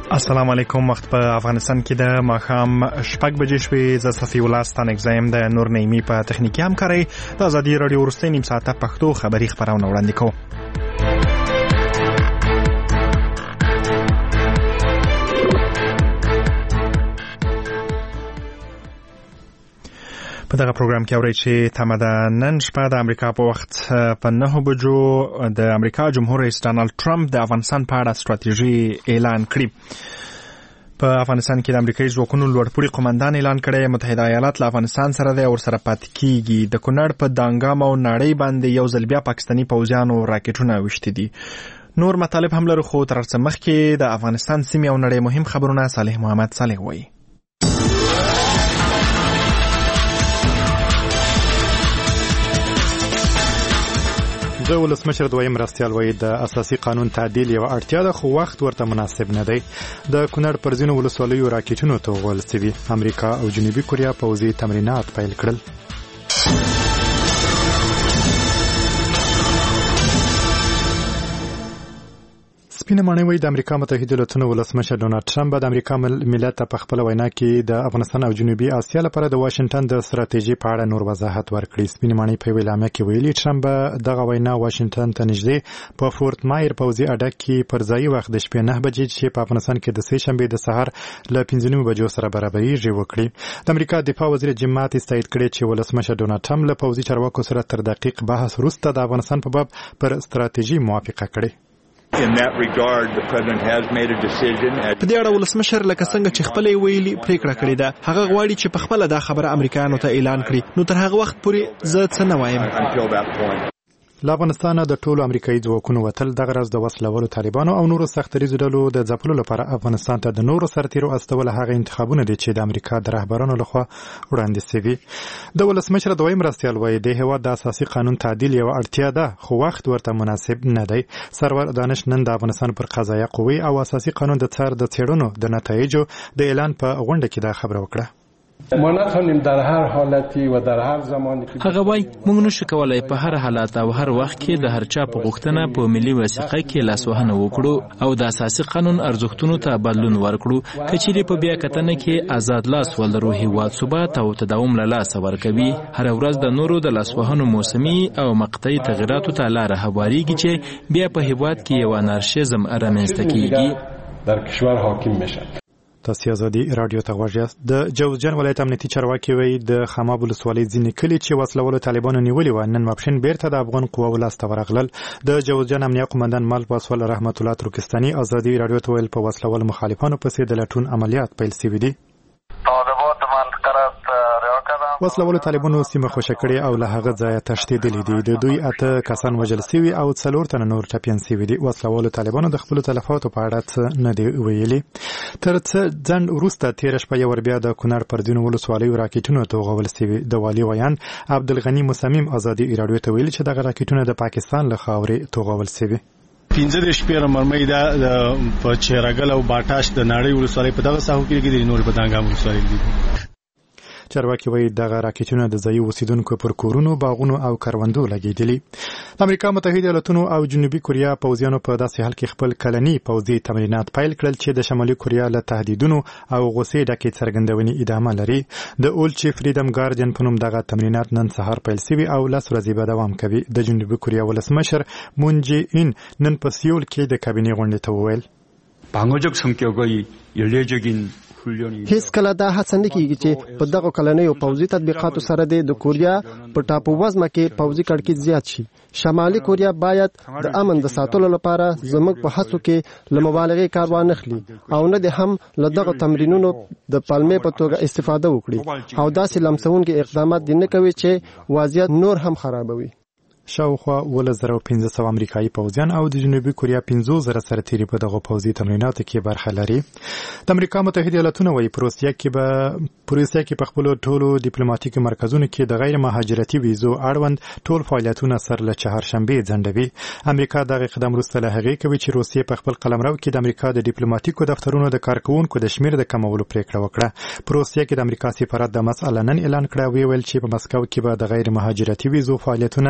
السلام علیکم. وخت په افغانستان کې د ماښام 6 بجې شوې. زه صفي الله ستانکزایم د نور نعیمي په تخنیکي همکارۍ د ازادي راډیو وروستۍ نیم ساعته پښتو خبري خپرونه وړاندې کوو. په دغه پروګرام کې اورئ چې تمه ده نن شپه د امریکا په وخت په 9 بجو د امریکا جمهور رئیس ډانلډ ټرمپ د افغانستان په اړه ستراتیژي اعلان کړي. په افغانستان کې د امریکایي ځواکونو لوړپوړي قومندان اعلان کړی متحده ایالات له افغانستان سره دی او سره پاتې کیږي. د کونړ په دانګام او ناړۍ باندې یو ځل بیا پاکستاني پوځیانو راکټونه وشتي دي. نور مطالب هم لرو، خو تر څه مخکې د افغانستان سیمې او نړۍ مهم خبرونه صالح محمد صالح وایي. د ولسمشر دویم مرستیال وایي د اساسي قانون تعدیل یو اړتیا ده، خو وخت ورته مناسب نه دی. د کونړ پر ځینو ولسوالیو راکټونو توغول شوي. امریکا او جنوبي کوریا پوځي تمرینات پیل کړل. سپینه ماڼۍ وایي د امریکا متحده ایالاتونو ولسمشر ډونالډ ټرمپ د امریکا ملت ته په خپل وینا کې د افغانستان او جنوبي اسیا لپاره د واشنگټن د ستراتیژي په اړه نور وضاحت ورکړي. سپینه ماڼۍ په اعلامیه کې ویلي ټرمپ دغه وینا واشنگټن ته نږدې په فورت مایر پوځي اډه کې پر ځای وخت د شپې 9 بجې چې په افغانستان کې د سه شنبه د سهار له 5 بجو سره برابرېږي وکړي. د امریکا دفاع وزیر جیم ماتیس تایید کړی چې ولسمشر ډونالډ ټرمپ له پوځي چارواکو سره تر دقیق بحث وروسته د افغانستان په باب پر ستراتیژي موافقه کړې. In that regard, the president has made a decision. په دې اړه ولسمشر لکه څنګه چې خپل ویلي پریکړه کړې ده، هغه غواړي چې په خپل دا خبره امریکایانو ته اعلان کړي. نو تر هغه وخت پورې زه څه نه وایم. له افغانستانه د ټولو امریکایي ځواکونو وتل دغه راز د وسلوالو طالبانو او نورو سختریزو ډلو د ځپلو لپاره افغانستان ته د نورو سرتیرو استول هغه انتخابونه دي چې د امریکا د رهبرانو لخوا وړاندې شوي. د ولسمشر دویم مرستیال وایي د هیواد د اساسي قانون تعدیل یو اړتیا ده، خو وخت ورته مناسب نه دی. سرور دانش نن د افغانستان پر قضایه قوې او اساسي قانون د څېړنو د نتایجو د اعلان په غونډه کې دا خبره وکړه. ما نتونیم در هر حالتی و در هر زمانی که هغه وای موږ نشو کولای په هر حالت او هر وخت کې د هر چا په غوښتنه په ملي وثیقه کې لاسوهنه وکړو او د اساسي قانون ارزښتونو ته بدلون ورکړو. کچېرې په بیا کتنه کې آزاد لاس ولرو هیواد ثبات او تداوم له لاسه ورکوي. هر ورځ د نورو د لاسوهنو موسمي او مقطعي تغیراتو ته لاره هواریږي چې بیا په هیواد کې یو انارشیزم رامنځته کیږي. در کشور حاکم میشه. تاسو ازادي رادیو ته غواړئ. د جوزجان ولایت امنیتي چارواکي وایي د خماب ولسوالۍ ځینې کلي چې وسلوالو طالبانو نیولي و نن ماپښین بیرته د افغان قواو لاسته ورغلل. د جوزجان امنیه قومندان مال پاسوال رحمت الله ترکستاني ازادي رادیو ته ویل په وسلوالو مخالفانو پسې د لټون عملیات پیل شوي دي. وسلوالو طالبانو سیمه خوشی کړې او له هغه ځایه تښتېدلي دي. د دوی 8 کسان وژل شوي او 4 تنه نور ټپیان شوي دي. وسلوالو طالبانو د خپلو تلفاتو په اړه څه نه دي ویلي. تر څه ځنډ وروسته تېره شپه یو ور بیا د کونړ پر ځینو ولسوالیو راکټونو توغول شوي. د والي ویان عبدالغني مصمم ازادي رادیو ته ویلي چې دغه راکټونه د پاکستان له خاورې توغول شوي. 15 شپې مرمۍ دا په چیرګل او باټاش د ناړۍ ولسوالۍ په دغه ساحو کې لګیدي، نور په دانګام ولسوالۍ لګیدي. چارواکي وایي دغه راکټونه د ځایي اوسیدونکو پر کورونو، باغونو او کروندو لګیدلي. امریکا متحده ایالاتونو او جنوبي کوریا پوځیانو په داسې حال کې خپل کلني پوځي تمرینات پیل کړل چې د شمالي کوریا له تهدیدونو او غوسې ډکې څرګندونې ادامه لري. د اولچ فریډم ګارډین په نوم دغه تمرینات نن سهار پیل شوي او 10 ورځې به دوام کوي. د جنوبي کوریا ولسمشر مون جې این نن په سیول کې د کابینې غونډې ته وویل 방어적 성격의 연례적인 هیڅ کله دا هڅه نه کیږي چې په دغه کلنیو پوځي تطبیقاتو سره د کوریا په ټاپو وزمه کې پوځي کړکېچ زیات شي. شمالي کوریا باید د امن د ساتلو لپاره زموږ په هڅو کې له مبالغې کار وانخلي او نه د هم له دغه تمرینونو د پالمې په توګه استفاده وکړي او داسې لمسونکي اقدامات دې نه کوي چې وضعیت نور هم خرابوي. شاوخوا 1500 امریکایي پوځیان او د جنوبي کوریا 500 سرتیري په دغه پوځي تمریناتو کې برخه لري. د امریکا متحده ایالاتونو وايي پروسیا کې په خپل ټولو ډیپلوماټیک مرکزونو کې د غیر مهاجرتي ویزو اړوند ټول فعالیتونه سر له چهارشنبه ځنډوي. امریکا دغه قدم وروسته له هغې کوي چې روسیې په خپل قلمرو کې د امریکا د ډیپلوماټیکو دفترونو د کارکونکو د شمیر د کمولو پریکړه وکړه. پروسیا کې د امریکا سفارت د مسأله نن اعلان کړه ویل چې په مسکو کې به د غیر مهاجرتي ویزو فعالیتونه د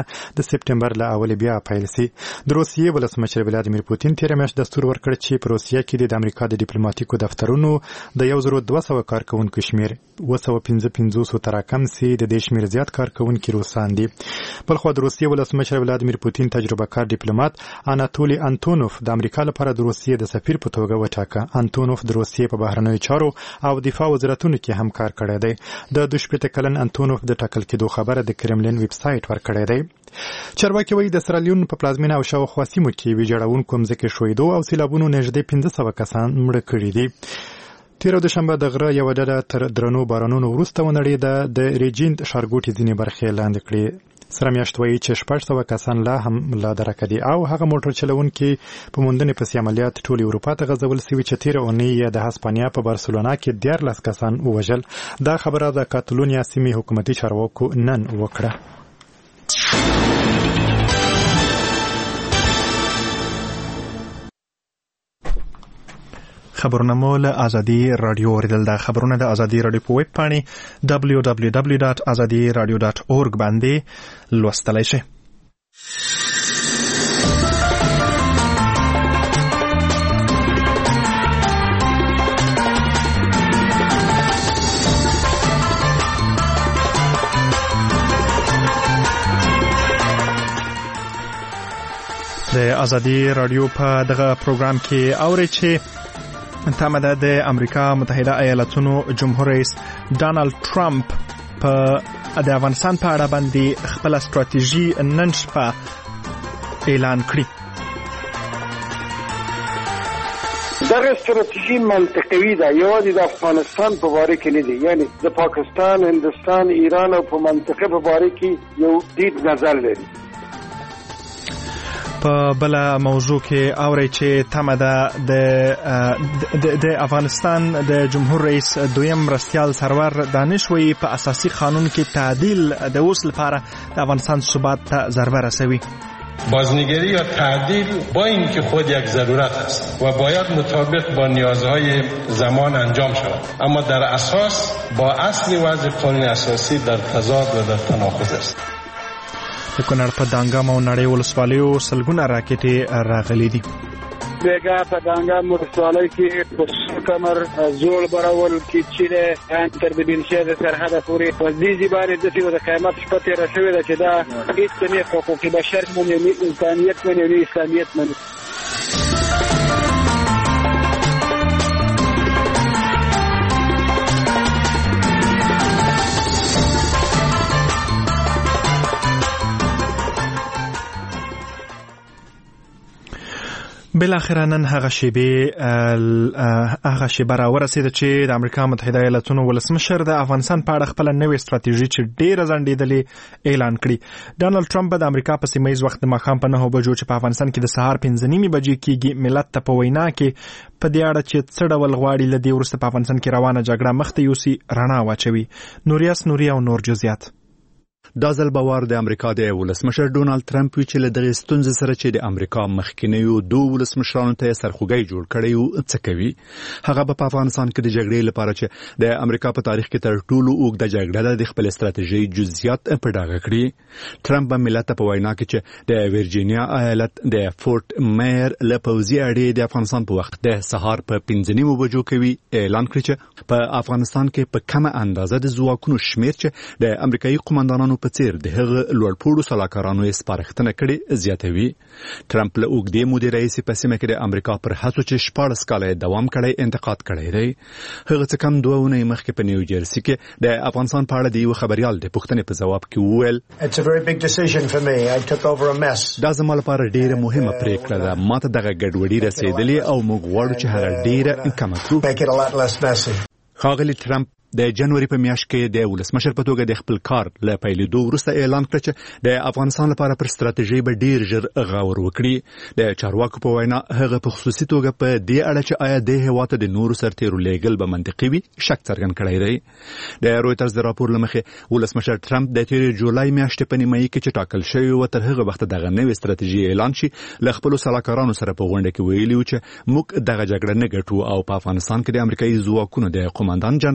سپټمبر له اول بیا پیل سي. د روسیې ولسمشر ولادیمیر پوتین تیر میاشت دستور ورکړ چې په روسیه کې د امریکا د ډیپلوماټیکو دفترونو د 1200 کارکونکو شمیر 255 تر کم سي. د دې شمیر زیات کارکونکو روسان دي. بلخو د روسیې ولسمشر ولادیمیر پوتین تجربه کار ډیپلوماټ اناتولي انتونوف د امریکا لپاره د روسیې د سفیر په توګه وټاکه. انتونوف د روسیې په بهرنیو چارو او دفاع وزارتونو کې هم کار کړی دی. د 22 کلن انتونوف د ټاکل کېدو خبره د کرملین ویب سایټ ورکړی دی. چارواکي وایي د سرالیون په پلازمینه او شاوخوا سیمو کې ویجاړونکو مځکې ښویدو او سیلابونو نږدې 1500 کسان مړه کړي دي. تیره دوشنبه د غره یوه ډله تر درنو بارانونو وروسته ونړېده. د ریجینت ښارګوټي ځینې برخې لاندې کړې. سره میاشت وایي چې 600 کسان لا هم لا درکه دي او هغه موټر چلونکي په موندنې پسې عملیات ټولې اروپا ته غځول سوي چې تیره اونۍ د هسپانیا په بارسلونا کې 14 کسان ووژل. دا خبره د کاتالونیا سیمې حکومتي چارواکو نن وکړه. خبرونه مو له ازادي رادیو اوریدل. دا خبرونه د ازادي رادیو په ویب پاڼې www.azadiradio.org باندې لوستلای شئ. د ازادي رادیو په دغه پروګرام کې اورئ چې تمه ده د امریکا متحده ایالاتونو جمهور رئیس ډانلډ ټرمپ په د افغانستان په اړه باندې خپل ستراتیژي نن شپه اعلان کړي. دغه ستراتیژي منطقي ده، یوازې د افغانستان په باره کې نه دی، یعنی د پاکستان، هندستان، ایران او په منطقه په باره کې یو دید نظر لري. په بل موضوع کې اوري چې تمه ده د افغانستان د جمهور رئیس دویم مرستیال سرور دانش وی په اساسي قانون کې تعدیل د اوس لپاره د افغانستان ثبات ته ضربه رسوي. بازنگری یا تعدیل با اینکه خود یک ضرورت است و باید مطابق با نیازهای زمان انجام شود، اما در اساس با اصل وضع قانون اساسی در تضاد و در تناقض است. د کونړ په دانګام او نړۍ ولسوالیو سلګونه راکټې راغلي دي. بیګا په دانګام ولسوالۍ کې په کمر زول برول کې چې تر د بنشهر سرحد پورې وزيزي باندې د قیامت شپه تیر شوې ده چې دا هیڅ نه حقوق بشر مونږ نه انسانيت نه اسلامیت نه. بالاخره نن هغه شیبه را ورسېده چې د امریکا متحده ایالاتونو ولسمشر د افغانستان په اړه خپل نوې ستراتیژي چې ډېره ځنډېدلې اعلان کړي. ډانلډ ټرمپ د امریکا په سیمه‌ییز وخت د ماښام په 9 بجو چې په افغانستان کې د سهار 5:30 بجې کېږي ملت ته په وینا کې په دې اړه چې څه ډول غواړي له دې وروسته په افغانستان کې روانه جګړه مخته یوسي رڼا واچوي. نوریاس نوري او نور جزئیات. دا ځل باور د امریکا د ولسمشر ډونالد ټرمپ چې له دغه ستونزې سره چې د امریکا مخکینیو دوه ولسمشرانو ته سرخوږی جوړ کړی او څه کوي. هغه په افغانستان کې د جګړې لپاره چې د امریکا په تاریخ کې تر ټولو اوږده جګړه د خپل ستراتیژي جزئیات په ډاګه کړی. ټرمپ په ملت په وینا کې چې د ورجینیا ایالت د فورت مایر له پوځي اډې د افغانستان په وخت د سهار په 5:30 بجو کوي اعلان کړی چې په افغانستان کې په کومه اندازه د ځواکونو شمیر چې د امریکایي قومندانانو په څیر د هغه لوړپوړو سلاکارانو یې سپارښتنه کړې زیاتوي. ټرمپ له اوږدې مودې راهیسې په سیمه کې د امریکا پر هڅو چې 14 کاله دوام کړی انتقاد کړی دی. هغه څه کم 2 اونۍ مخکې په نیو جرسي کې د افغانستان په اړه د یو خبريال د پوښتنې په ځواب کې وویل دا زما لپاره ډیره مهمه پریکړه ده. ماته دغه ګډوډي رسیدلې او موږ غواړو چې هر ډیره کم کړو. ښاغلی ټرمپ د جنوري په میاشت کې د ولسمشر په توګه د خپل کار له پیلېدو وروسته اعلان کړ چې د افغانستان لپاره پر ستراتیژي به ډیر ژر غور وکړي. د چارواکو په وینا هغه په خصوصي توګه په دې اړه چې آیا د هیواد د نورو سرتیرو لیږل به منطقي وي شک څرګند کړی دی. د رويټرز د راپور لمخې ولسمشر ټرمپ د تیر جولای میاشتې په نیمایي کې چې ټاکل شوی و تر هغه وخت دغه نوې ستراتیژي اعلان شي له خپل سلاکارانو سره په غونډه کې ویلي و چې موږ دغه جګړه نه ګټو او په افغانستان کې د امریکایي ځواکونو د قومندان جنرال جان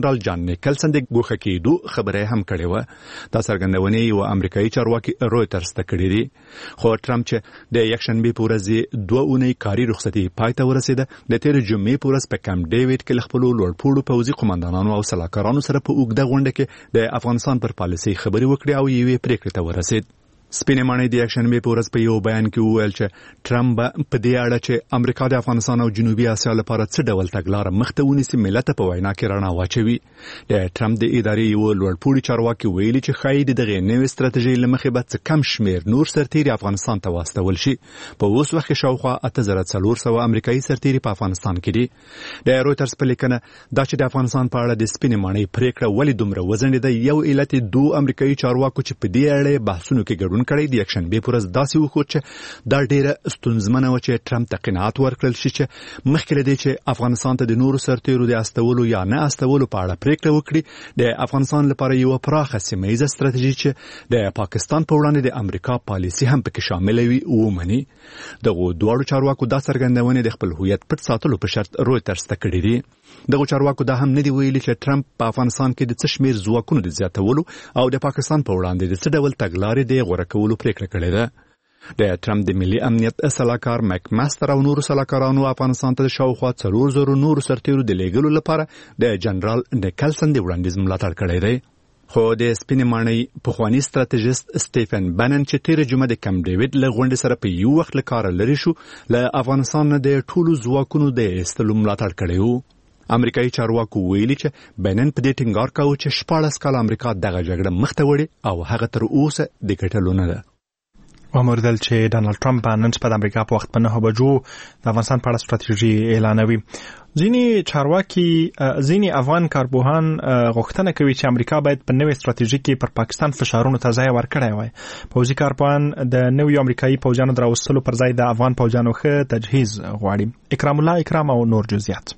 نیکلسن د ګوښه کېدو خبره هم کړې وه. دا څرګندونې یو امریکایي چارواکي رویټرز ته کړې دي. خو ټرمپ چې د یکشنبې په ورځ 2 اونۍ کاري رخصتي پای ته ورسېده، د تېرې جمعې په ورځ په کمپ ډیویډ کې له خپلو لوړپوړو پوځي قومندانانو او سلاکارانو سره په اوږده غونډه کې د افغانستان پر پالیسۍ خبرې وکړې او یوې پریکړې ته ورسېد. سپینې ماڼۍ د یکشنبې په ورځ په یو بیان کې وویل چې ټرمپ په دې اړه چې امریکا د افغانستان او جنوبي اسیا لپاره څه ډول تګلاره مخته ونیسي ملت په وینا کې رڼا واچوي. د ټرمپ د ادارې یو لوړپوړي چارواکي ویلي چې ښایي د دغې نوې ستراتیژۍ له مخې به څه کم شمېر نور سرتیري افغانستان ته واستول شي. په اوس وخت کې شاوخوا 8400 امریکایي سرتیري په افغانستان کې دي. د رویټرز په لیکنه دا چې د افغانستان په اړه د سپینې ماڼۍ پریکړه ولې دومره وځنډېده، یو علت یې 2 امریکایي چارواکو چې په دې اړه بحثونو کې ګډون کړی د یکشنبې په ورځ داسې وښود چې دا ډېره ستونزمنه وه چې ټرمپ ته قناعت ورکړل شي چې مخکې له دې چې افغانستان ته د نورو سرتیرو د استولو یا نه استولو په اړه پریکړه وکړي، د افغانستان لپاره یوه پراخه سیمه ییزه ستراتیژي چې د پاکستان په وړاندې د امریکا پالیسي هم پکې شامله وي ومني. دغو دواړو چارواکو دا څرګندونې د خپل هویت پټ ساتلو په شرط رویټرز ته کړي دي. دغو چارواکو دا هم نه دی ویلي چې ټرمپ په افغانستان کې د څه شمېر ځواکونو د زیاتولو او د پاکستان په وړاندې د څه ډول تګلارې د غوره کولو پریکړه کړې ده. د ټرمپ د ملي امنیت سلاکار میک ماستر او نورو سلاکارانو افغانستان ته شاوخوا 4,000 نورو سرتیرو د لیږلو لپاره د جنرال نیکلسن د وړاندیز ملاتړ کړی دی. خو د سپینې ماڼۍ پخواني ستراتیژیست سټیفن بنن چې تېره جمعه د کمپ ډیویډ له غونډې سره په یو وخت له کاره لرې شو، له افغانستان نه د ټولو ځواکونو د ایستلو ملاتړ کړی و. امریکایي چارواکو ویلي چې بینن په دې ټینګار کاوه چې 14 کال امریکا دغه جګړه مخته وړي او هغه تر اوسه د ګټلو نه ده. وموردل چې ډانلډ ټرمپ نن شپه د امریکا په وخت په 9 بجو د افغانستان په اړه ستراتیژي اعلانوي. ځینې افغان کارپوهان غوښتنه کوي چې امریکا باید په نوې ستراتیژي کې پر پاکستان فشارونو ته ځای ورکړی وای. پوځي کارپوهان د نویو امریکایي پوځیانو د راوستلو پر ځای د افغان پوځیانو ښه تجهیز غواړي. اکرام الله اکرام او نور جزئیات.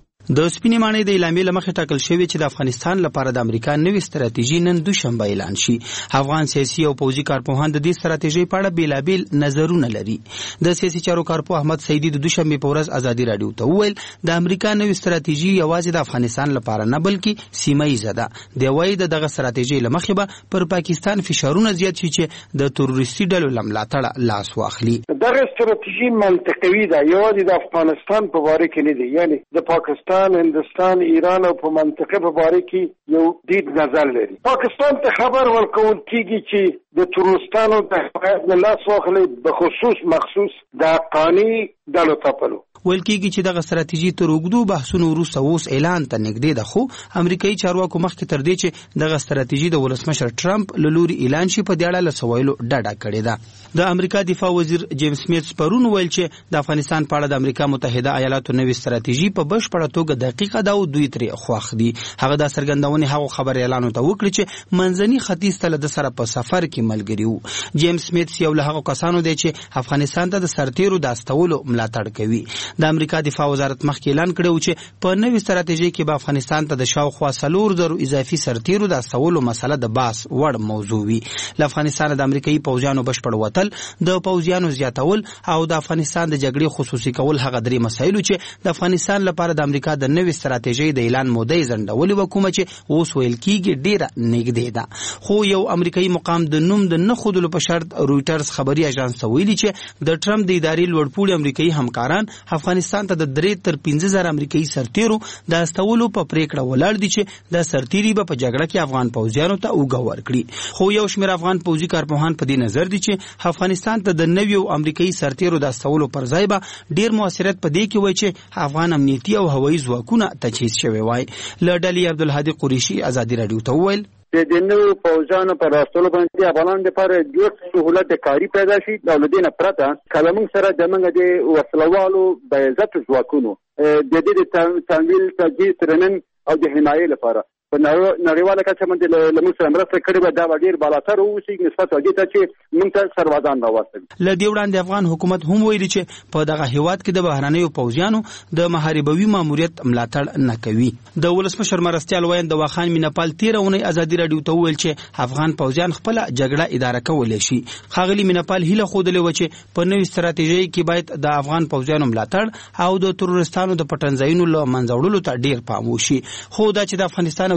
د سپینې ماڼۍ د اعلامیې له مخې ټاکل شوی چې د افغانستان لپاره د امریکا نوې ستراتیژي نن دوشنبه اعلان شي. افغان سیاسي او پوځي کارپوهان د دې ستراتیژۍ په اړه بیلابیل نظرونه لري. د سیاسي چارو کارپوه احمد سعیدي د دوشنبه په ورځ ازادي رادیو ته وویل د امریکا نوې ستراتیژي یوازې د افغانستان لپاره نه بلکې سیمه ییزه ده. د وایي دغه ستراتیژۍ له مخې به پر پاکستان فشارونه زیات شي چې د تروریستي ډلو له ملاتړه لاس واخلي. دغه ستراتیژي منطقوي ده، یوازې د افغانستان په باره کې نه دی، یعنی د پاکستان، هندوستان، ایران او په منطقه په باره کې یو دید نظر لري. پاکستان ته خبر ورکول کیږي چې د تروریستانو د حمایت نه لاس واخلي، بخصوص مخصوص د حقاني ډلو تپلو. ویل کېږي چې دغه ستراتیژي تر اوږدو بحثونو وروسته اوس اعلان ته نږدې ده، خو امریکایي چارواکو مخکې تر دې چې دغه ستراتیژي د ولسمشر ټرمپ له لوري اعلان شي په دې اړه له سوالو ډډه کړې ده. د امریکا دفاع وزیر جیمز میټس پرون ویل چې د افغانستان په اړه د امریکا متحده ایالاتو نوې ستراتیژي په بشپړه توګه دقیقه ده او دوی ترې خوښ دي. هغه دا څرګندونې هغو خبریالانو ته وکړي چې منځني ختیځ ته له سره په سفر کې ملګري وو. جیمز میټس یو له هغو کسانو دی چې افغانستان ته د سرتیرو د استولو ملاتړ کوي. د امریکا دفاع وزارت مخکې اعلان کړی و چې په نوې ستراتیژۍ کې به افغانستان ته د شاوخوا 4,000 اضافي سرتیرو د استولو مسله د بحث وړ موضوع وي. له افغانستان د امریکایي پوځیانو بشپړ وتل، د پوځیانو زیاتول او د افغانستان د جګړې خصوصي کول هغه درې مسایلو چې د افغانستان لپاره د امریکا د نوې ستراتیژۍ د اعلان موده یې ځنډولې وه، کومه چې اوس ویل کېږي ډېره نږدې ده. خو یو امریکایي مقام د نوم د نه ښودلو په شرط رویټرز خبري اژانس ته ویلي چې د ټرمپ د ادارې لوړپوړي امریکایي همکاران افغانستان ته د 3 تر 15,000 امریکایي سرتیرو د استولو په پریکړه ولاړ دي چې د سرتیري به په جګړه کې افغان پوځیانو ته اوږه ورکړي. خو یو شمېر افغان پوځي کارپوهان په دې نظر دي چې افغانستان ته د نویو امریکایي سرتیرو د استولو پر ځای به ډېر موثریت په دې کې وای چې افغان امنیتي او هوایي ځواکونه تجهیز شوي وای. له ډلې عبدالهادي قریشي ازادي رادیو ته وویل د نوو پوځیانو پر راستلو باندې افغانانو لپاره ډېر سهولت کاري پیدا شي. او له دې نه پرته کله موږ سره د موږ د وسلوالو باعزت ځواکونو د دې د تمویل تجهیز ترنن او د حمایې لپاره په نړیواله کچه باندې له موږ سره مرسته کړې وه. دا به ډېر بالاتر واوسي نسبت دې ته چې موږ ته سربازان راواستوي. له دې وړاندې افغان حکومت هم ویلي چې په دغه هېواد کې د بهرنیو پوځیانو د محاربوي ماموریت ملاتړ نه کوي. د ولسمشر مرستیال ویاند دواخان مینپال 13 اونۍ ازادي رادیو ته وویل چې افغان پوځیان خپله جګړه اداره کولی شي. ښاغلي مینپال هیله ښودلې وه چې په نوې ستراتیژۍ کې باید د افغان پوځیانو ملاتړ او د ترورستانو د پټنځایونو له منځه وړلو ته ډېر پام وشي. خو دا چې د افغانستان او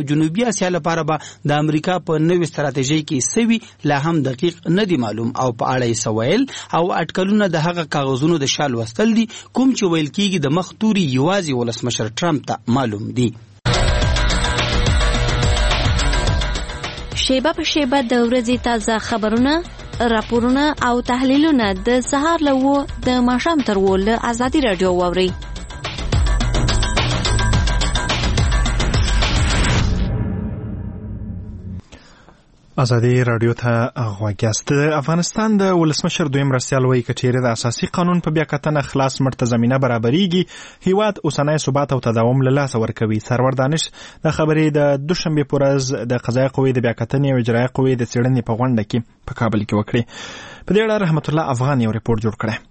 جنوبي اسیا لپاره به د امریکا په نوې ستراتیژي کې سوي لا هم دقیق نه دی معلوم او په اړه یې سوال او اټکلونه د هغه کاغذونو د شال وستل دي کوم چې ویل کېږي د مخ توري یوازې ولسمشر ټرمپ ته معلوم دي. شیبه په شیبه د ورځې تازه خبرونه، راپورونه او تحلیلونه د سهار له 9 د ماښام تر 10 له ازادي رادیو واورئ. ازادي رادیو ته غوږ یاست. افغانستان د ولسمشر دویم مرستیال وایي که چیرې د اساسي قانون په بیا کتنه خلاص مړ ته زمینه برابرېږي هیواد اوسنی ثبات او تداوم له لاسه ورکوي. سرور دانش د خبرې د دوشنبې په ورځ د قضایي قوې د بیا کتنې او اجرایي قوې د څېړنې په غونډه کې په کابل کې وکړې. په دې اړه رحمت الله افغان یو ریپورت جوړ کړی.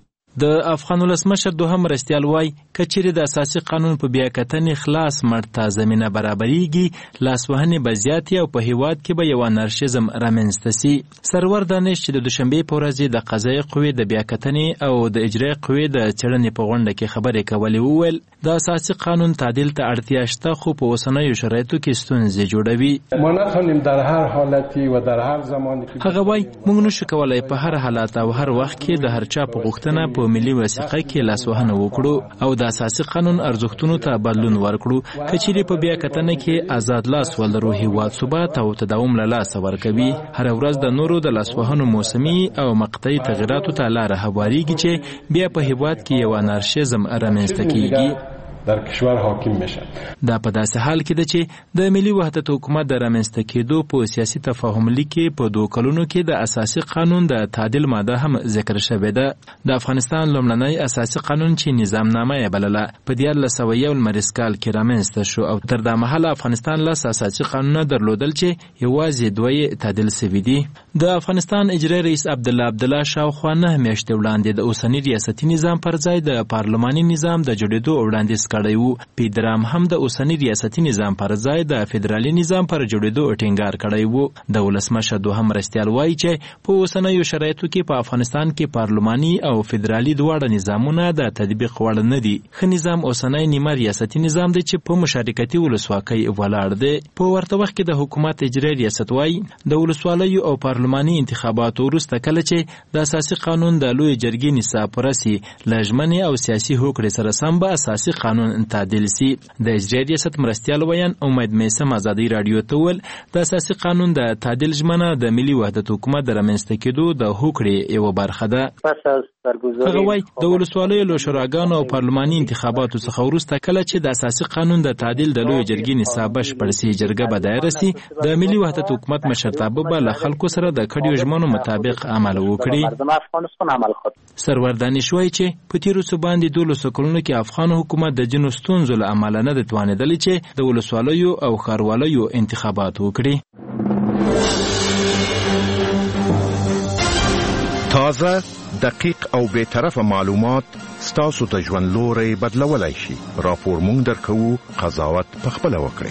د افغان ولسمشر دوهم مرستیال وایي که چیرې د اساسي قانون په بیا کتنې خلاص مړ ته زمینه برابرېږي لاسوهنې به زیاتې او په هیواد کې به یو انارشیزم رامنځته سي. سرور دانش چې د دوشنبې په ورځ د قضایي قوې د بیا کتنې او د اجرایي قوې د څېړنې په غونډه کې خبرې کولې وویل د اساسي قانون تعدیل ته اړتیا شته خو په اوسنیو شرایطو کې ستونزې جوړوي. ما نتوانیم در هر حالتی و در هر زمانی که هغه وایي موږ نشو کولی په هر حالت او هر وخت کې د هر چا په غوښتنه په ملي وثیقه کې لاسوهنه وکړو او د اساسي قانون ارزښتونو ته بدلون ورکړو که چیرې په بیا کتنه کې آزاد لاس ولرو هیواد ثبات او تداوم له لاسه ورکوي. هر ورځ د نورو د لاسوهنو موسمي او مقطعي تغیراتو ته لاره هواریږي چې بیا په هیواد کې یو انارشیزم رامنځته کیږي. در کشور حاکم میشه. دا په داسې حال کې ده چې د ملي وحدت حکومت د رامنځته کېدو په سیاسي تفاهم لیک کې په 2 کلونو کې د اساسي قانون د تعدیل ماده هم ذکر شوې ده. د افغانستان لومړنی اساسي قانون چې نظام نامه یې بلله په 1901 لمریز کال کې رامنځته شو او تر دا مهاله افغانستان له اساسي قانونه درلودل چې یوازې 2 تعدیل شوي دي. د افغانستان اجرایي رئیس عبدالله شاوخوا 9 میاشتې وړاندې د اوسني ریاستي نظام پر ځای د پارلماني نظام د جوړېدو وړاندیز کړی و. پیدرام هم د اوسني ریاستي نظام پر ځای د فدرالي نظام پر جوړېدو ټینګار کړی و. د ولسمشر دوهم مرستیال وایي چې په اوسنیو شرایطو کې په افغانستان کې پارلماني او فدرالي دواړه نظامونه د تطبیق وړ نه دي. ښه نظام اوسنی نیمه ریاستي نظام دی چې په مشارکتي ولسواکۍ ولاړ دی. په ورته وخت کې د حکومت اجرایي ریاست وایي د ولسوالیو او پارلماني انتخاباتو وروسته کله چې د اساسي قانون د لوی جرګې نصاب ورسي له ژمنې او سیاسي هوکړې سره سم به اساسي قانون تعدیل سي. د اجرایي ریاست مرستیال ویان امید میسم ازادي رادیو ته ویل د اساسي قانون د تعدیل ژمنه د ملي وحدت حکومت د رامنځته کېدو د هوکړې یو برخه ده. هغه وایي د ولسوالیو له شوراګانو او پارلماني انتخاباتو څخه وروسته کله چې د اساسي قانون د تعدیل د لوی جرګې نصاب بشپړ سي جرګه به دایره سي د ملي وحدت حکومت مشرتابه به له خلکو سره د کډیو ژمنو مطابق عمل وکړي. سرور دانش وایي چې په تیرو څو باندې 12 کلونو کې افغان حکومت د جنو ستونزو له امله نه د توانېدلی چې د ولسوالیو او ښاروالیو انتخابات وکړي. تازه دقیق او بے طرفه معلومات ستاسو ته ژوند لوري بدلولای شي. راپور مونږ درکوو، قضاوت پخپله وکړئ.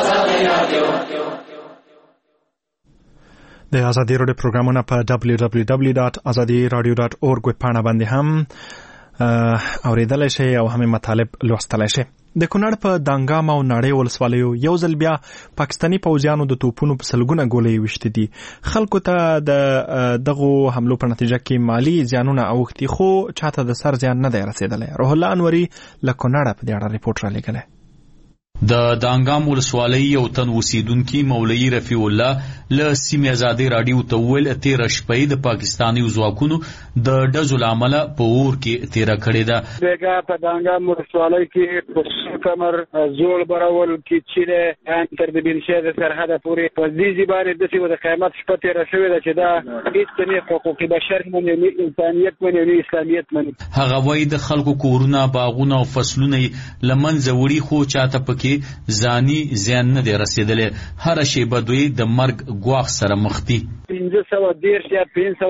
د ازادي رادیو پروګرامونه په www.azadiradio.org ویبپاڼه باندې هم اوریدلای شئ او هم مطالب لوستلای شئ. د کونړ په دانګام او ناړۍ ولسوالیو یو ځل بیا پاکستاني پوځیانو د توپونو په سلګونه ګولۍ وشتې دي. خلکو ته د دغو حملو په نتیجه کې مالی زیانونه اوښتي خو چاته د سر زیان نه دی رسېدلی. روح الله انوري له کونړه په دې اړه ریپورټ رالیږلی. د دانګام ولسوالۍ یو تن اوسیدونکي مولوي رفیع الله له سیمې ازادي راډیو ته وویل 13 شپې د پاکستاني ځواکونو د ډزو له امله په اور کې تیره کړې ده. دغه په دانګام ولسوالۍ کې په کمر زول برول کې چې تر د بنشهر سرحد پورې په دې ځبانه د څه د قیامت شپه تیره شوې ده چې دا هیڅ نه حقوق بشر نه انسانيت نه اسلامیت نه. هغه وایي د خلکو کورونه باغونه او فصلونه لمنځه وړي خو چاته پکې ځاني زیان نه دی رسیدلی. هر شی به دوی د مرګ ګواښ سره مخ دي. 510 یا 500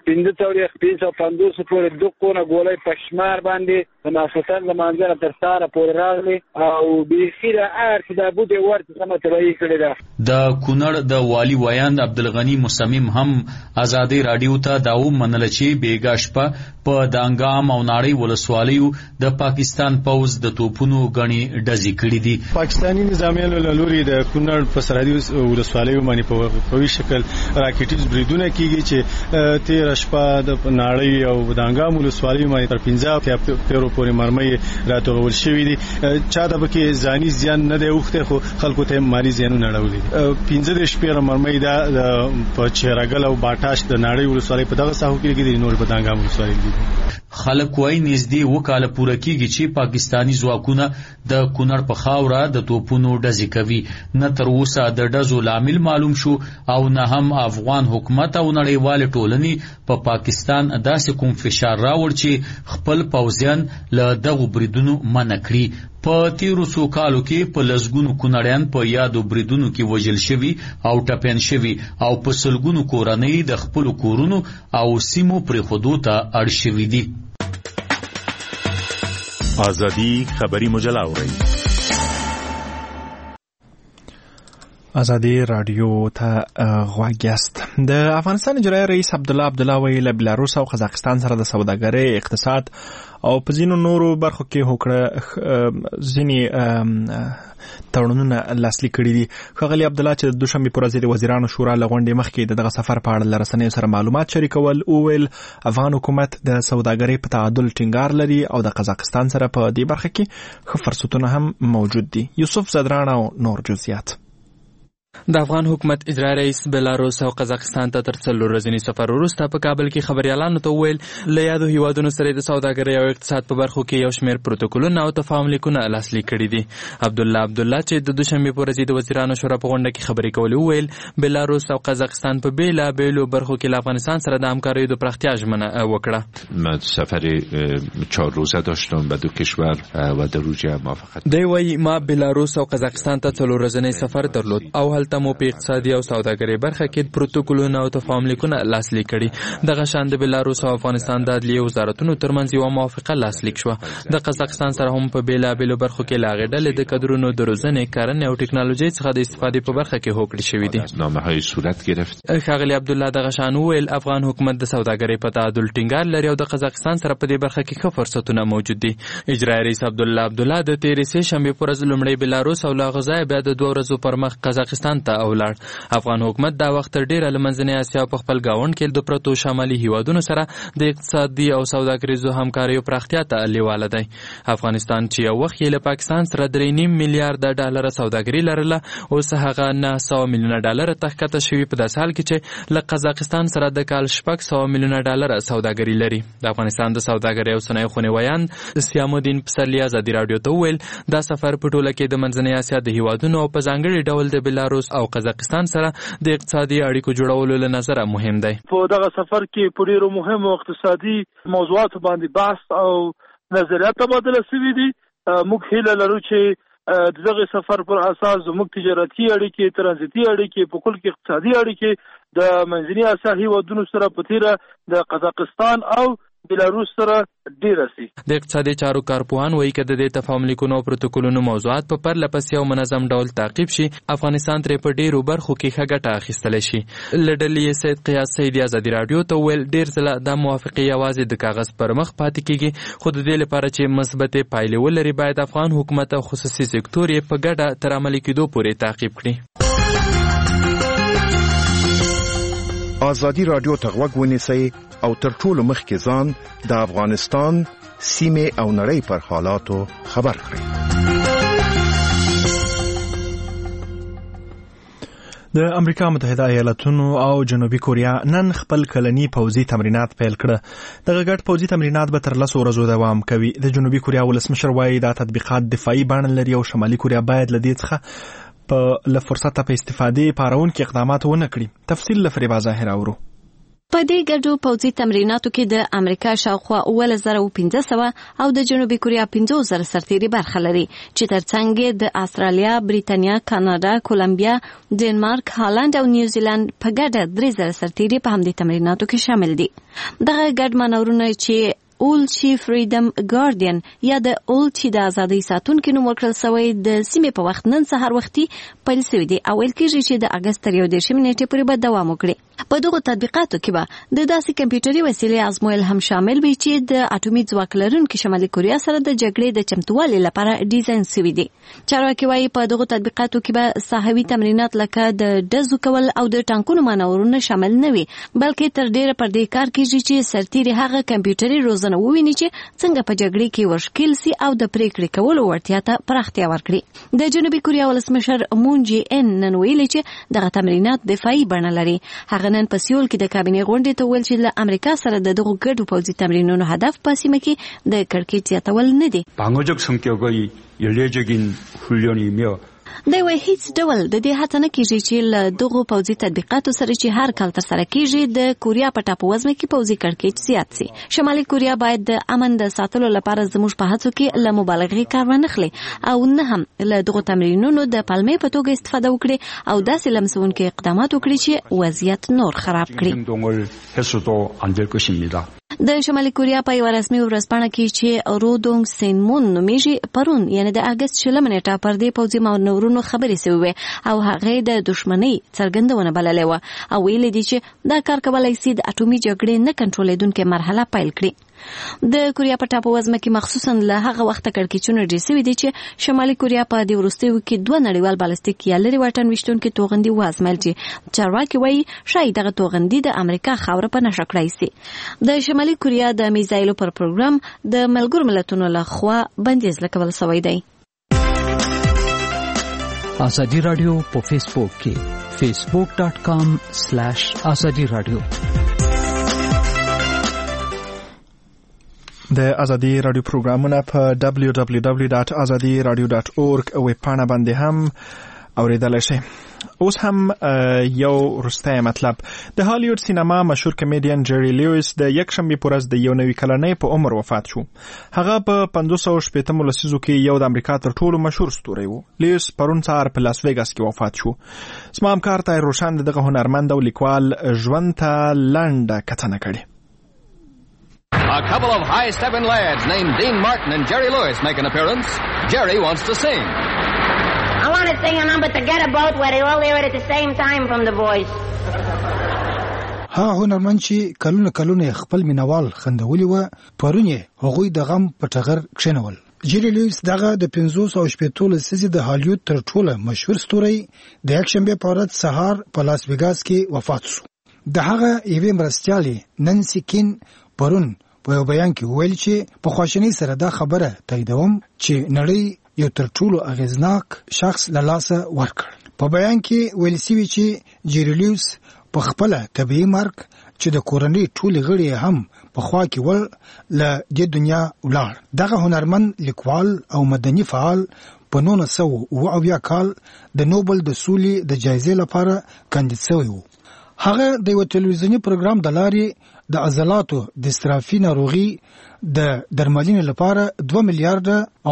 1550 پورې دغه ګولۍ پښمار باندې د ماسوتن د منځره تر ساره پورې راغلي او بیخي د ارت د بوده ورته سم تبعی کړی ده. د کونړ د والی ویاند عبدالغنی مصمم هم آزادی رادیو ته داو منل چې بیګا شپه په دانګام او ناړۍ ولسوالیو د پاکستان پوز د توپونو غني ډزې کړې دي. پاکستانی نظامیانو له لوري د کونړ په سرحدي ولسوالیو باندې په قوي شکل راکټیز بریدونه کیږي چې 13 شپه د ناړۍ او دانګام ولسوالیو باندې تر 15 پیرو پورې مرمۍ راتورول شوې دي. چا د بکې ځاني زیان نه دی اوخته خو خلکو ته مالی زیانونه راوړي. 15 شپه مرمۍ دا په چهرګل او باټاش د ناړۍ ولسوالۍ په دغه ساحو کې کېږي، نور په دانګام ولسوالۍ کې. خلک وایي نږدې وکاله پوره کیږي چې پاکستانی ځواکونه د کونړ په خاوره د توپونو ډزې کوي. نه تر اوسه د ډزو لامل معلوم شو او نه هم افغان حکومت او نړیوال ټولنې په پاکستان داسې کوم فشار راوړ چې خپل پوځیان له دغو بریدونو منع کړي. په تیرو څو کالو کې په لسګونو کونړیان په یادو بریدونو کې وژل شوي او ټپیان شوي او په سلګونو کورنۍ د خپلو کورونو او سیمو پرېښودو ته اړ شوي دي. آزادی خبری مجله اورئ. آزادی رادیو ته غوږ یاست. د افغانستان اجرایي رئیس عبدالله ویلي له بلاروس او قزاقستان سره د سوداګرۍ، اقتصاد او په ځینو نورو برخو کې هوکړه ځینې تړونونه لاسلیک کړي دي. ښاغلي عبدالله چې د دوشنبې پر ورځ د وزیرانو شورا له غونډې مخکې دغه سفر په اړه له رسنیو سره معلومات شریکول، وویل افغان حکومت د سوداګرۍ په تعادل ټینګار لري او د قزاقستان سره په دې برخه کې ښه فرصتونه هم موجود دي. یوسف زدران او نور جزئیات. د افغان حکومت اجرایي رئیس بلاروس او قزاقستان ته تر 4 ورځې سفر وروسته په کابل کې خبريالانو ته وویل له یادو هیوادونو سره د سوداګرۍ او اقتصاد په برخو کې یو شمېر پروتوکولونه او تفاهم لیکونه لاسلیک کړي دي. عبدالله چې د دوشنبې په ورځ د وزیرانو شورا په غونډه کې خبرې کولې وویل بلاروس او قزاقستان په بیلابیلو برخو کې له افغانستان سره د همکاریو د پراختیا ژمنه وکړه. من سفر 4 روزه داشتم و دو کشور و در روزه موافقت. دی وايي ما بلاروس او قزاقستان ته 4 ورځې سفر درلود او هلته مو په اقتصادي او سوداګرۍ برخه کې پروتوکولونه او تفاهم لیکونه لاسلیک کړي. دغه شان د بلاروس او افغانستان د عدلیې وزارتونو ترمنځ یو موافقه لاسلیک شوه. د قزاقستان سره هم په بیلابیلو برخو کې لاغې ډلې د کادرونو د روزنې، کرنې او ټکنالوژۍ څخه د استفادې په برخه کې هوکړې شوې دي. نامه‌های صورت گرفت. ښاغلي عبدالله دغه شان وویل افغان حکومت د سوداګرۍ په تعادل ټینګار لري او د قزاقستان سره په دې برخه کې ښه فرصتونه موجود دي. اجرایي رئیس عبدالله د 13 شنبې پر ورځ لومړی بلاروس او له غزا بیا د 2 ورځو پر مخ قزاقستان ته ولاړ. افغان حکومت دا وخت تر ډیره له منځنۍ اسیا په خپل گاوند کې د پرتو شمالي هیوادونو سره د اقتصادي او سوداګریزو همکاریو پراختیا ته لیواله دی. افغانستان چې یو وخت له پاکستان سره 3.5 میلیارډ ډالر سوداګري لرله اوس هغه 900 میلیون ډالر تخکته شوی په داسې حال کې چې له قزاقستان سره د کال 600 میلیون ډالر سوداګري لري. د افغانستان د سوداګرۍ او صنایع خونې ویاند سیام الدین پسرلی آزادي رادیو ته وویل دا سفر په ټوله کې د منځنۍ اسیا د هیوادونو او په ځانګړي ډول د بلاروس او قزاقستان سره د اقتصادي اړیکو جوړولو له نظره مهم دی. په دغه سفر کې په ډیرو مهمو اقتصادي موضوعاتو باندې بحث او نظریات تبادله شوي دي. موږ هیله لرو چې دغه سفر پر اساس زموږ تجارتي اړیکې، ترانزیتي اړیکې، په کل کې اقتصادي اړیکې د منځنۍ اسیا هیوادونو سره په تیره د قزاقستان او بلاروس سره ډیر سي. د اقتصادي چارو کارپوهان وایي چې د دې تفاهم لیکونو او پروتوکولونو موضوعات په پرله پسې او منظم ډول تعقیب شي افغانستان ترې په ډیرو برخو کې ښه ګټه اخیستلی شي. لډلې سید قیاس سیدی آزادي رادیو ته ویل ډیر ځله د موافقې یوازې د کاغذ پر مخ پاتې کیږي خو د دې لپاره چې مثبتې پایلې ولري باید افغان حکومت او خصوصي سکتور یې په ګډه تر عملي کېدو پورې تعقیب کړي. آزادی رادیو ته غوږ ونیسئ او تر ټولو مخکې ځان د افغانستان سیمې او نړۍ پر حالاتو خبر کړئ. د امریکا متحده ایالاتونو او جنوبي کوریا نن خپل کلنی پوځي تمرینات پیل کړه. دغه ګډ پوځي تمرینات به تر 10 ورځو دوام کوي. د جنوبي کوریا ولسمشر وایي دا تطبیقات دفاعي بڼه لري او شمالي کوریا باید له دې څخه په فرصت په استفادې پارون کې اقدامات ونه کړي. تفصیل لفریبا ظاهر اورو. په دې ګډو پوځي تمریناتو کې د امریکا شاوخوا 1500 او د جنوبي کوریا 5000 سرتیري برخه لري چې ترڅنګ د استرالیا، بریتانیا، کاناډا، کولمبیا، ډنمارک، هالند او نیوزیلند په ګډه 3000 سرتیري په همدې تمریناتو کې شامل دي. دغه ګډ مانورونه چې اولچی فریډم ګارډین یا د اولچی د ازادۍ ساتونکو نوم ورکړل شوی د سیمې په وخت نن سهار وختي پیل شوی دی او ویل کېږي چې د اگست 31 نیټې پورې به دوام وکړي. په دغه تطبیقاتو کې به د داسې کمپیوټري وسیلې ازمویل هم شامل وي چې د اټومي ځواک لرونکي شمالي کوریا سره د جګړې د چمتووالي لپاره ډیزاین شوی دي. چارواکي وايي په دغه تطبیقاتو کې به صحوي تمرینات لکه د ډزو کول او د ټانکونو مانورونه شامل نه وي، بلکې تر ډیره پر دې کار کېږي چې سرتیري هغه کمپیوټري روزنه وویني چې څنګه په جګړې کې ورشکل سي او د پریکړې کولو وړتیا ته پراختیا ورکړي. د جنوبي کوریا ولسمشر مون جی ان نن ویلي چې دغه تمرینات دفاعي بڼه لري. هغه نن په سیول کې د کابینې غونډې ته ویل چې له امریکا سره د دغو ګډو پوځي تمرینونو هدف په سیمه کې د کړکېچ زیاتول نه دي. 방어적 성격의 연례적인 훈련이며 د وی هیڅ ډول د دې هڅه نه کیږي چې له دغو پوځي تطبیقاتو سره چې هر کال ترسره کیږي د کوریا په ټاپووزمه کې پوځي کړکېچ زیات سي. شمالي کوریا باید د امن د ساتلو لپاره زموږ په هڅو کې له مبالغې کار ونه اخلي او نه هم له دغو تمرینونو د پلمې په توګه استفاده وکړي او داسې لمسونکي اقدامات وکړي چې وضعیت نور خراب کړي. د شمالي کوریا په یو رسمي ورځپاڼه کې چې رودونګ سینمون نومیږي پرون یعنی د اگست 16 نیټه پر دې پوځي مانورونو خبرې شوې او هغه د دښمنۍ څرګندونه بللې و او ویل دي چې دا کار کولای شي د اټومي جګړې نه کنټرولېدونکې مرحله پیل کړي. د کوریا په ټاپووزمه کې مخصوصا له هغه وخته کړکېچونه ډېر شوي دي چې شمالي کوریا په دې وروستیو کې 2 نړیوال بالستیک یا لرې واټن ویشتونکي توغندي وازمایل چې چارواکي وایي شاید دغه توغندي د امریکا خاوره په نښه کړی سي. د شمالي کوریا د میزایلو پر پروګرام د ملګرو ملتونو لخوا بندیز لګول شوی دی. ازادي رادیو په فیسبوک کې facebook.com/azadi radio. د ازادي رادیو پروګرامونه په www.azadiradio.org ویب پاڼه باندې هم اوریدلای شئ. اوس هم یو وروستی مطلب. د هالیوډ سینما مشهور کمیډین جری لیویس د یکشنبې په ورځ د یو نوي کلنۍ په عمر وفات شو. هغه په 580 لسیزو کې یو د امریکا تر ټولو مشهور ستوری و. لیویس پرون سهار په لاس ویګاس کې وفات شو. زما همکار طاهر روشن دغه هنرمند او لیکوال ژوند ته لنډه کتنه کړې. A couple of high-stepping lads named Dean Martin and Jerry Lewis make an appearance. Jerry wants to sing. I want to sing a number to get a boat where they all hear it at the same time from the voice. ها هنرمند چې کلونه خپل مینوال خندولي و پرونه هغوی د غم په ټغر کښینول. جری لیویس دغه د 580 لسیزې د هالیوډ تر ټولو مشهور ستوری د یکشنبې په ورځ سهار په لاس ویګاس کې وفات شو. د هغه یوې مرستیالې نانسی کین پرون په یو بیان کې ویل چې په خواشینۍ سره دا خبره تاییدوم چې نړۍ یو تر ټولو اغیزناک شخص له لاسه ورکړ. په بیان کې ویل شوی چې جری لیویس په خپل طبيعي مرګ چې د کورنۍ ټول غړي هم په خوا کې ول له دې دنیا ولاړ. دغه هنرمند لیکوال او مدني فعال په 1900 کال د نوبل د سولې د جایزې لپاره کاندید شوی و. هغه د یو ټلویزیونی پروګرام د لارې د عضلاتو د استرافي ناروغي د درملنې لپاره 2 میلیارډ او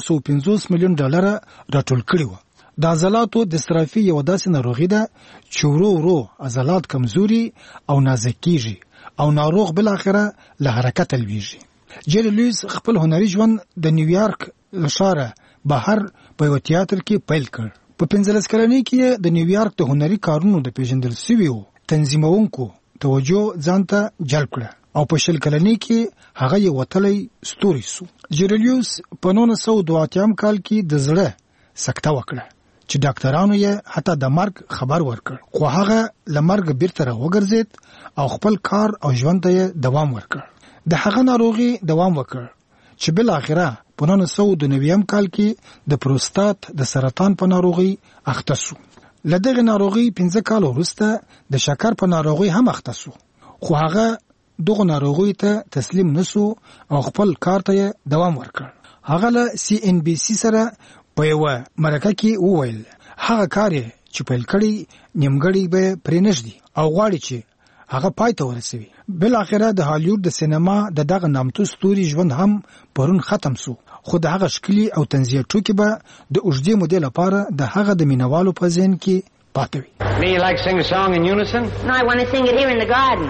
450 میلیون ډالر راټول کړي و. د عضلاتو د استرافي یو داسې ناروغي ده چې ورو عضلات کمزوري او نازک کیږي او ناروغ بل اخره له حرکت لويږي. جری لیویس خپل هنري ژوند د نیویارک ښار بهر په یو تیاتر کې پیل کړ. په 15 کلنۍ کې د نیویارک د هنري کارونو د پیژندل شویو تنظیمونکو توجه ځانته جلب کړه او په 20 کلنۍ کې هغه یو وتلی ستوري سو. جری لیویس په 1982 کال کې د زړه سکته وکړه چې ډاکټرانو یې حتی د مرګ خبر ورکړ، خو هغه له مرګ بیرته راوګرځید او خپل کار او ژوند ته دوام ورکړ. د هغه ناروغي دوام وکړ چې بل اخره په 1990 کال کې د پروستات د سرطان په ناروغي اخته شو. له دغه ناروغي 15 کال وروسته د شکر په ناروغي هم اخته شو، خو هغه دغه ناروغي ته تسلیم نشو او خپل کار ته دوام ورکړ. هغه له CNBC سره په یو مرکه کې وویل هغه کار چې پیل کړی نیمګړی به پرې نشدي او غواړي چې هغه پای ته ورسوي. بل اخره د هالیوډ د سینما د دغه نامتو ستوري ژوند هم پرون ختم سو، خو د هغه شکلی او تنزیه ټوکی به د اوږدې مودې لپاره د هغه د مینوالو په ذهن کې پاتې وي. Me, you like to sing a song in unison? No, I want to sing it here in the garden.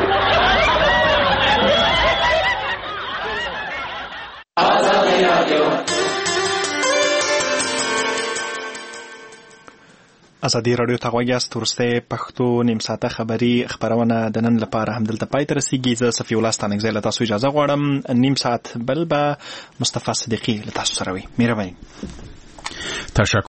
ازادي رادیو ته غوږ یاست. وروستۍ پښتو نیم ساعته خبري خبرونه د نن لپاره همدلته پای ته رسیږي. زه صفي الله ستانکزی له تاسو اجازه غواړم. نیم ساعت بل به مصطفی صدیقي له تاسو سره وي. مهرباني.